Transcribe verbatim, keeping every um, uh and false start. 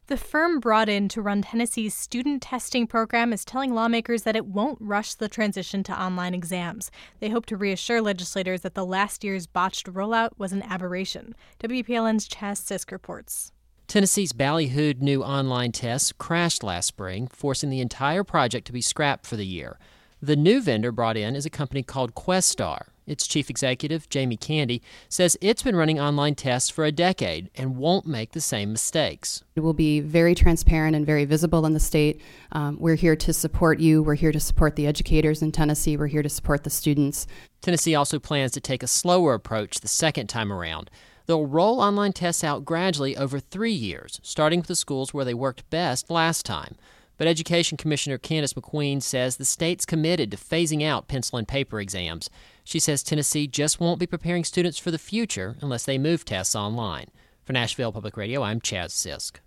The firm brought in to run Tennessee's student testing program is telling lawmakers that it won't rush the transition to online exams. They hope to reassure legislators that the last year's botched rollout was an aberration. W P L N's Chaz Sisk reports. Tennessee's ballyhooed new online tests crashed last spring, forcing the entire project to be scrapped for the year. The new vendor brought in is a company called Questar. Its chief executive, Jamie Candy, says it's been running online tests for a decade and won't make the same mistakes. It will be very transparent and very visible in the state. Um, we're here to support you. We're here to support the educators in Tennessee. We're here to support the students. Tennessee also plans to take a slower approach the second time around. They'll roll online tests out gradually over three years, starting with the schools where they worked best last time. But Education Commissioner Candace McQueen says the state's committed to phasing out pencil and paper exams. She says Tennessee just won't be preparing students for the future unless they move tests online. For Nashville Public Radio, I'm Chaz Sisk.